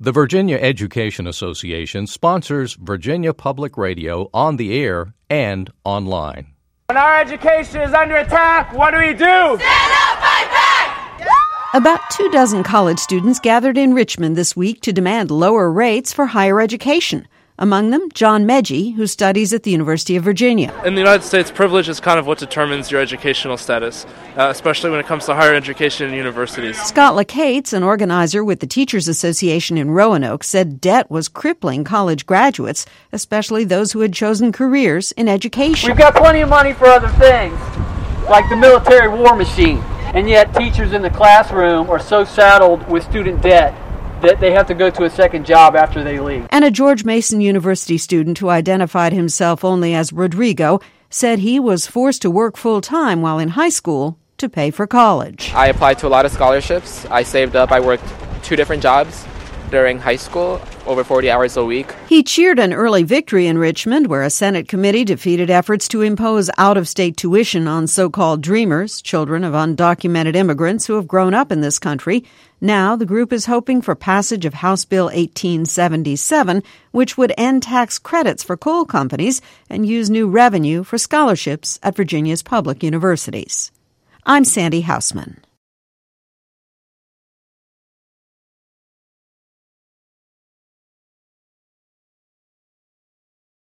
The Virginia Education Association sponsors Virginia Public Radio on the air and online. When our education is under attack, what do? Stand up, fight back! About 24 college students gathered in Richmond this week to demand lower rates for higher education. Among them, John Medji, who studies at the University of Virginia. In the United States, privilege is kind of what determines your educational status, especially when it comes to higher education and universities. Scott LaCates, an organizer with the Teachers Association in Roanoke, said debt was crippling college graduates, especially those who had chosen careers in education. We've got plenty of money for other things, like the military war machine, and yet teachers in the classroom are so saddled with student debt that they have to go to a second job after they leave. And a George Mason University student who identified himself only as Rodrigo said he was forced to work full-time while in high school to pay for college. I applied to a lot of scholarships. I saved up. I worked 2 different jobs during high school, over 40 hours a week. He cheered an early victory in Richmond, where a Senate committee defeated efforts to impose out-of-state tuition on so-called dreamers, children of undocumented immigrants who have grown up in this country. Now, the group is hoping for passage of House Bill 1877, which would end tax credits for coal companies and use new revenue for scholarships at Virginia's public universities. I'm Sandy Hausman.